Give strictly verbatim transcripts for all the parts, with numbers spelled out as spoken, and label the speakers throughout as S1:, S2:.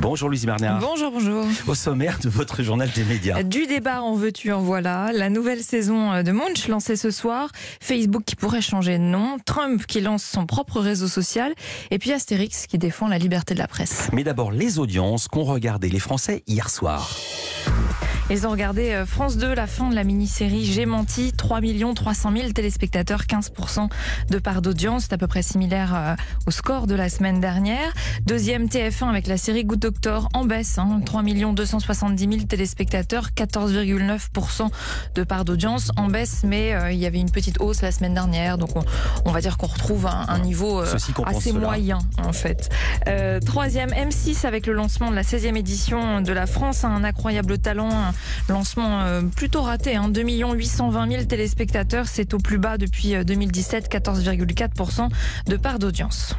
S1: Bonjour Louise Bernard.
S2: Bonjour, bonjour.
S1: Au sommaire de votre journal des médias.
S2: Du débat en veux-tu, en voilà. La nouvelle saison de Munch lancée ce soir. Facebook qui pourrait changer de nom. Trump qui lance son propre réseau social. Et puis Astérix qui défend la liberté de la presse.
S1: Mais d'abord les audiences qu'ont regardé les Français hier soir.
S2: Ils ont regardé France deux, la fin de la mini-série J'ai menti, trois millions trois cent mille téléspectateurs, quinze pour cent de part d'audience. C'est à peu près similaire au score de la semaine dernière. Deuxième T F un avec la série Good Doctor en baisse, hein, trois millions deux cent soixante-dix mille téléspectateurs, quatorze virgule neuf pour cent de part d'audience en baisse, mais euh, il y avait une petite hausse la semaine dernière, donc on, on va dire qu'on retrouve un, un niveau euh, assez
S1: cela.
S2: moyen en fait. Euh, troisième M six avec le lancement de la seizième édition de La France a un incroyable talent. Un lancement euh, plutôt raté, hein, deux millions huit cent vingt mille téléspectateurs, c'est au plus bas depuis deux mille dix-sept, quatorze virgule quatre pour cent de part d'audience.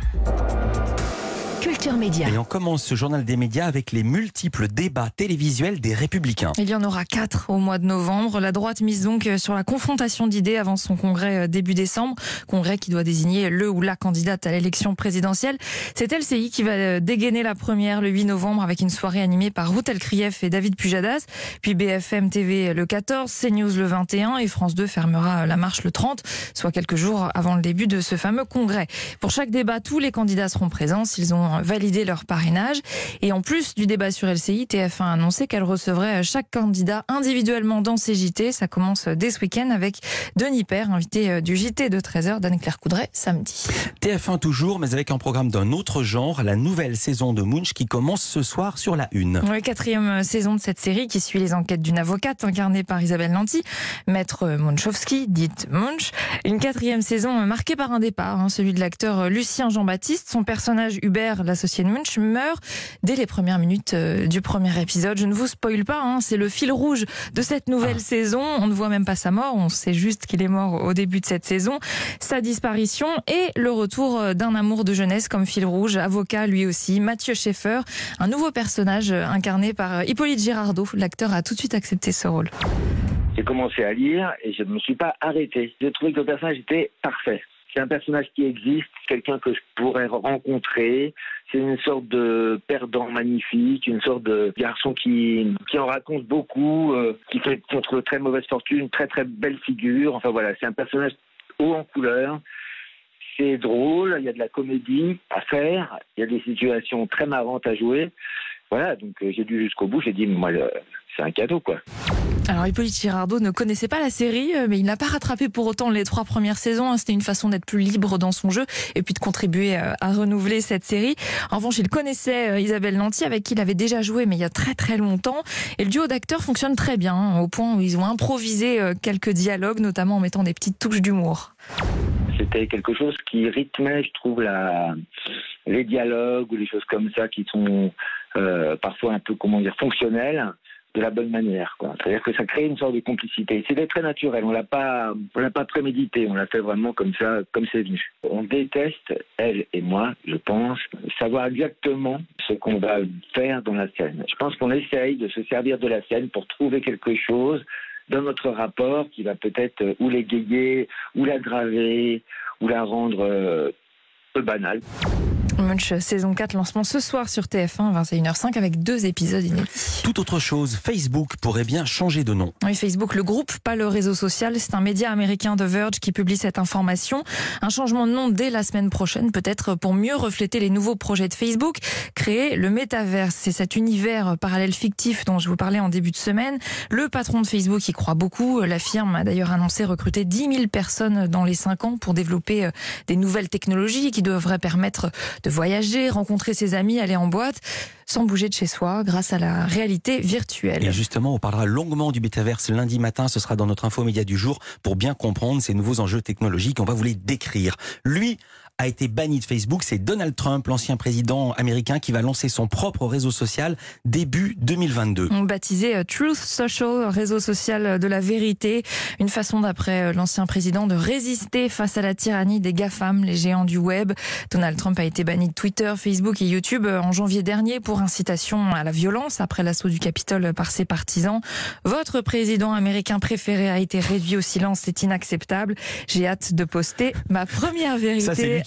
S3: Culture Média.
S1: Et on commence ce journal des médias avec les multiples débats télévisuels des Républicains.
S2: Il y en aura quatre au mois de novembre. La droite mise donc sur la confrontation d'idées avant son congrès début décembre. Congrès qui doit désigner le ou la candidate à l'élection présidentielle. C'est L C I qui va dégainer la première le huit novembre avec une soirée animée par Ruth Elkrief et David Pujadas. Puis B F M T V le quatorze, CNews le vingt et un et France deux fermera la marche le trente, soit quelques jours avant le début de ce fameux congrès. Pour chaque débat, tous les candidats seront présents s'ils ont valider leur parrainage. Et en plus du débat sur L C I, T F un a annoncé qu'elle recevrait chaque candidat individuellement dans ses J T. Ça commence dès ce week-end avec Denis Père, invité du J T de treize heures d'Anne-Claire Coudray samedi.
S1: T F un toujours, mais avec un programme d'un autre genre, la nouvelle saison de Munch qui commence ce soir sur la une.
S2: Oui, quatrième saison de cette série qui suit les enquêtes d'une avocate incarnée par Isabelle Nanty, maître Munchowski, dite Munch. Une quatrième saison marquée par un départ, hein, celui de l'acteur Lucien Jean-Baptiste. Son personnage Hubert, l'associé de Munch, meurt dès les premières minutes du premier épisode. Je ne vous spoile pas, hein, c'est le fil rouge de cette nouvelle ah. saison. On ne voit même pas sa mort, on sait juste qu'il est mort au début de cette saison. Sa disparition et le retour d'un amour de jeunesse comme fil rouge. Avocat lui aussi, Mathieu Schaeffer, un nouveau personnage incarné par Hippolyte Girardot. L'acteur a tout de suite accepté ce rôle.
S4: J'ai commencé à lire et je ne me suis pas arrêté. J'ai trouvé que le personnage était parfait. C'est un personnage qui existe, quelqu'un que je pourrais rencontrer. C'est une sorte de perdant magnifique, une sorte de garçon qui, qui en raconte beaucoup, euh, qui fait contre très mauvaise fortune, très très belle figure. Enfin voilà, c'est un personnage haut en couleur. C'est drôle, il y a de la comédie à faire, il y a des situations très marrantes à jouer. Voilà, donc euh, j'ai dû jusqu'au bout, j'ai dit, moi, euh, c'est un cadeau, quoi.
S2: Alors Hippolyte Girardot ne connaissait pas la série, mais il n'a pas rattrapé pour autant les trois premières saisons. C'était une façon d'être plus libre dans son jeu et puis de contribuer à renouveler cette série. En revanche, il connaissait Isabelle Nanty, avec qui il avait déjà joué, mais il y a très très longtemps. Et le duo d'acteurs fonctionne très bien, au point où ils ont improvisé quelques dialogues, notamment en mettant des petites touches d'humour.
S4: C'était quelque chose qui rythmait, je trouve, la... les dialogues ou les choses comme ça qui sont euh, parfois un peu, comment dire, fonctionnelles, de la bonne manière, quoi. C'est-à-dire que ça crée une sorte de complicité. C'était très naturel, on l'a pas, on l'a pas prémédité, on l'a fait vraiment comme ça, comme c'est venu. On déteste, elle et moi, je pense, savoir exactement ce qu'on va faire dans la scène. Je pense qu'on essaye de se servir de la scène pour trouver quelque chose dans notre rapport qui va peut-être ou l'égayer, ou l'aggraver, ou la rendre euh, peu banale.
S2: Munch, saison quatre, lancement ce soir sur T F un, vingt et une heures cinq, avec deux épisodes inédits.
S1: Tout autre chose, Facebook pourrait bien changer de nom.
S2: Oui, Facebook, le groupe, pas le réseau social. C'est un média américain de Verge qui publie cette information. Un changement de nom dès la semaine prochaine, peut-être pour mieux refléter les nouveaux projets de Facebook. Créer le métaverse, c'est cet univers parallèle fictif dont je vous parlais en début de semaine. Le patron de Facebook y croit beaucoup. La firme a d'ailleurs annoncé recruter dix mille personnes dans les cinq ans pour développer des nouvelles technologies qui devraient permettre de voyager, rencontrer ses amis, aller en boîte, sans bouger de chez soi, grâce à la réalité virtuelle.
S1: Et justement, on parlera longuement du métaverse lundi matin. Ce sera dans notre info média du jour pour bien comprendre ces nouveaux enjeux technologiques. On va vous les décrire. Lui a été banni de Facebook, c'est Donald Trump, l'ancien président américain, qui va lancer son propre réseau social début deux mille vingt-deux.
S2: Baptisé Truth Social, réseau social de la vérité, une façon d'après l'ancien président de résister face à la tyrannie des GAFAM, les géants du web. Donald Trump a été banni de Twitter, Facebook et YouTube en janvier dernier pour incitation à la violence après l'assaut du Capitole par ses partisans. Votre président américain préféré a été réduit au silence, c'est inacceptable. J'ai hâte de poster ma première vérité.
S1: Ça, c'est lui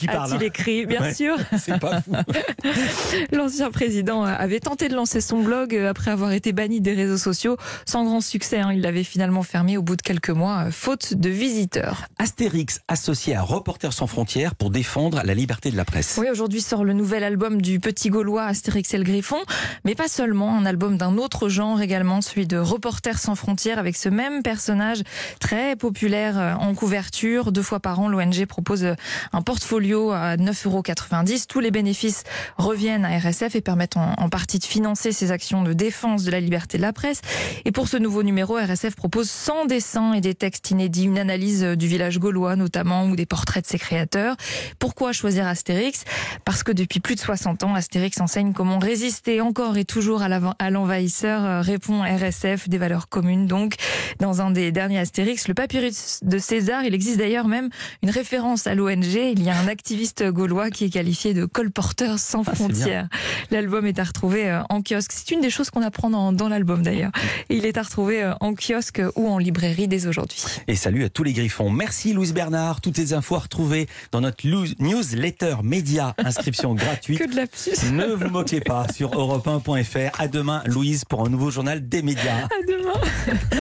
S1: qui parle.
S2: A-t-il
S1: hein.
S2: écrit, bien
S1: Ouais,
S2: sûr.
S1: C'est pas fou.
S2: L'ancien président avait tenté de lancer son blog après avoir été banni des réseaux sociaux. Sans grand succès, hein. Il l'avait finalement fermé au bout de quelques mois, faute de visiteurs.
S1: Astérix associé à Reporters sans frontières pour défendre la liberté de la presse.
S2: Oui, aujourd'hui sort le nouvel album du petit Gaulois Astérix et le Griffon, mais pas seulement, un album d'un autre genre également, celui de Reporters sans frontières, avec ce même personnage très populaire en couverture. Deux fois par an, l'O N G propose un portfolio à neuf euros quatre-vingt-dix. Tous les bénéfices reviennent à R S F et permettent en, en partie de financer ses actions de défense de la liberté de la presse. Et pour ce nouveau numéro, R S F propose cent dessins et des textes inédits, une analyse du village gaulois notamment, ou des portraits de ses créateurs. Pourquoi choisir Astérix ? Parce que depuis plus de soixante ans, Astérix enseigne comment résister encore et toujours à l'envahisseur, répond R S F, des valeurs communes donc. Dans un des derniers Astérix, le papyrus de César, il existe d'ailleurs même une référence à l'O N G. Il y a un activiste gaulois qui est qualifié de colporteur sans
S1: Ah,
S2: frontières. L'album est à retrouver en kiosque. C'est une des choses qu'on apprend dans, dans l'album d'ailleurs. Et il est à retrouver en kiosque ou en librairie dès aujourd'hui.
S1: Et salut à tous les griffons. Merci Louise Bernard. Toutes les infos à retrouver dans notre newsletter média. Inscription gratuite.
S2: Que de lapsus.
S1: Ne vous moquez pas sur europe un point f r. À demain Louise pour un nouveau journal des médias.
S2: À demain.